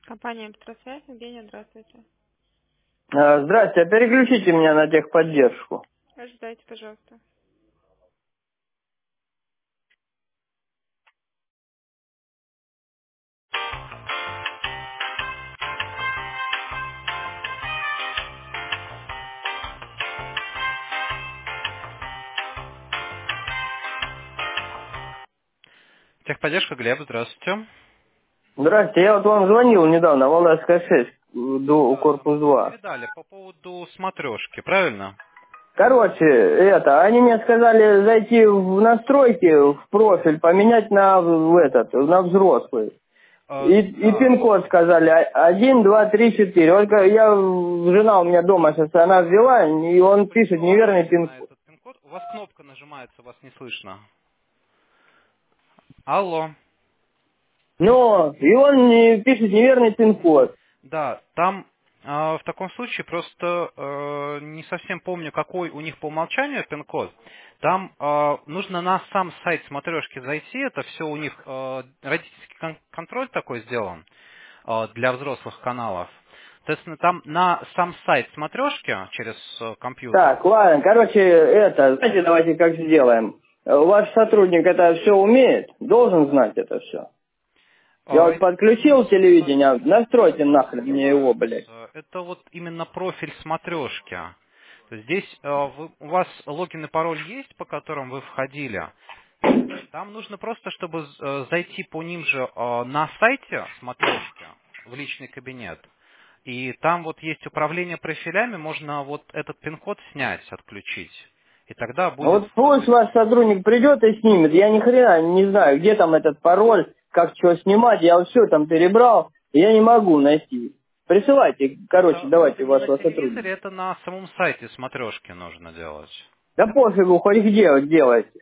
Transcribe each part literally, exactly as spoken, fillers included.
Компания «Электросвязь». Евгения, здравствуйте. А, Здрасте, а переключите меня на техподдержку. Ожидайте, пожалуйста. Техподдержка, Глеб, здравствуйте. Здрасте, я вот вам звонил недавно, Валдайская шесть, до, Да, корпус вы два. передали по поводу смотрешки, правильно? Короче, это, они мне сказали зайти в настройки, в профиль, поменять на в этот, на взрослый. Э, И, и да. пин-код сказали а- один, два, три, четыре. Вот ка- я, жена у меня дома сейчас, она взяла, и он пишет неверный Положите на пин-код. этот пин-код. У вас кнопка нажимается, вас не слышно. Алло. Но, и он не- пишет неверный Мгм. пин-код. Да, там э, в таком случае просто э, не совсем помню, какой у них по умолчанию пин-код. Там э, нужно на сам сайт смотрешки зайти. Это все у них э, родительский кон- контроль такой сделан э, для взрослых каналов. Соответственно, там на сам сайт смотрешки через э, компьютер. Так, ладно, короче, это, знаете, давайте как сделаем. Э, Ваш сотрудник это все умеет, должен знать это все. Я Э, вот подключил телевидение, настройте нахрен мне его, блядь. занимаются. Это вот именно профиль смотрешки. То есть здесь э, вы- у вас логин и пароль есть, по которым вы входили. Там нужно просто, чтобы э, зайти по ним же э, на сайте смотрешки в личный кабинет. И там вот есть управление профилями, можно вот этот пин-код снять, отключить. И тогда А будет вот пусть служить. ваш сотрудник придет и снимет, я ни хрена не знаю, где там этот пароль, как что снимать, я все там перебрал, и я не могу найти. Присылайте, короче, Это, это давайте не на вашего сотрудника. телевизоре, это на самом сайте смотрешки нужно делать. Да пофигу, хоть где вот делайте.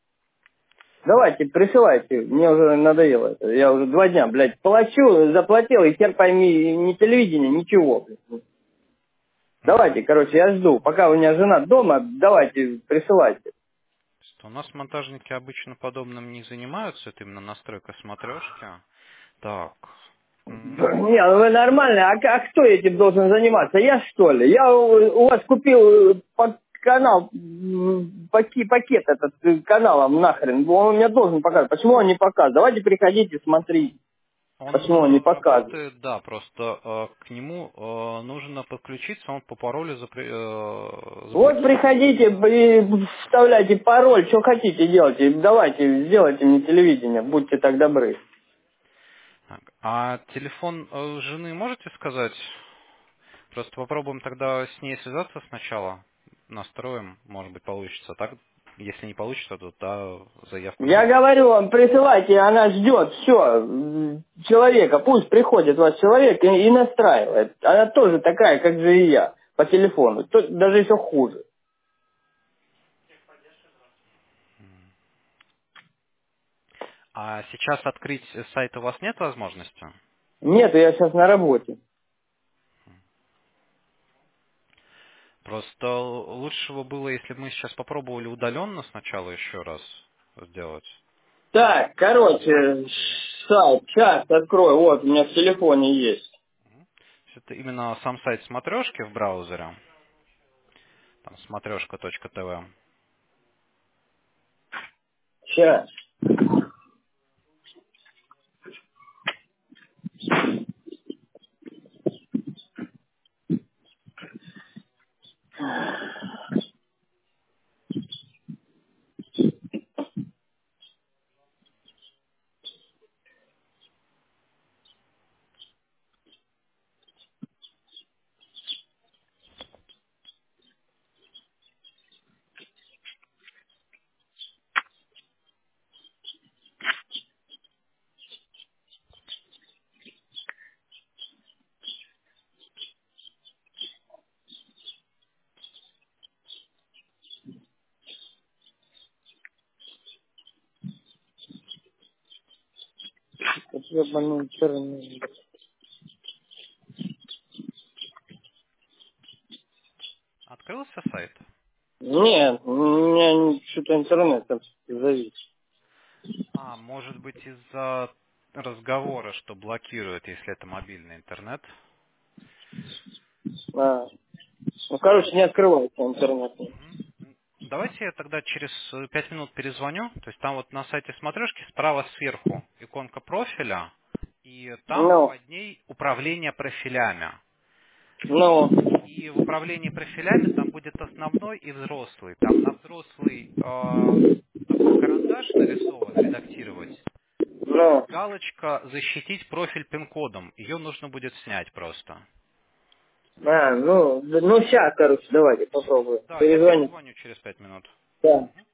Давайте, присылайте, мне уже надоело это. Я уже два дня, блядь, плачу, заплатил, и теперь пойми, ни телевидение, ничего, блядь. Давайте, короче, я жду. Пока у меня жена дома, давайте, присылайте. У нас монтажники обычно подобным не занимаются, это именно настройка смотрешки. Так. М, Не, ну вы нормально, а, к- а кто этим должен заниматься? Я что ли? Я у, у вас купил э, по- канал, м, паки- пакет этот э, каналом нахрен. Он мне должен показывать. Почему он не показывает? Давайте приходите, смотрите. Он Почему он не э, показывает? работает, да, просто э, к нему э, нужно подключиться, он по паролю запре- э, Вот заблокирован. приходите и вставляйте пароль, что хотите делайте. Давайте, сделайте мне телевидение, будьте так добры. Так, а телефон э, жены можете сказать? Просто попробуем тогда с ней связаться сначала. Настроим, может быть, получится. Так, если не получится, то да, заявку на Я возврат. говорю вам, присылайте, она ждет, все, человека, пусть приходит ваш человек и, и настраивает. Она тоже такая, как же и я, по телефону, то, даже еще хуже. А сейчас открыть сайт у вас нет возможности? Нет, я сейчас на работе. Просто лучше бы было, если бы мы сейчас попробовали удаленно сначала еще раз сделать. Так, Было короче, быстрее. сайт, сейчас открою, вот, у меня в телефоне есть. То есть это именно сам сайт смотрешки в браузере. Там смотрешка точка тв. Сейчас. Ебаный черный. Открылся сайт? Нет, у меня что-то интернет там завис. А, может быть из-за разговора, что блокирует, если это мобильный интернет. А. Ну, короче, не открывается интернет. Мгм. Давайте я тогда через э, пять минут перезвоню. То есть там вот на сайте смотрешки справа сверху иконка профиля, и там Ну, под ней управление профилями. ну, И в управлении профилями там будет основной и взрослый. Там на взрослый э, такой карандаш нарисован, редактировать. И ну. галочка «Защитить профиль пин-кодом». Ее нужно будет снять просто. А, ну, да- ну сейчас, короче, давайте попробую. Да, я Перезвоню. перезвоню через пять минут. Да. Мгм.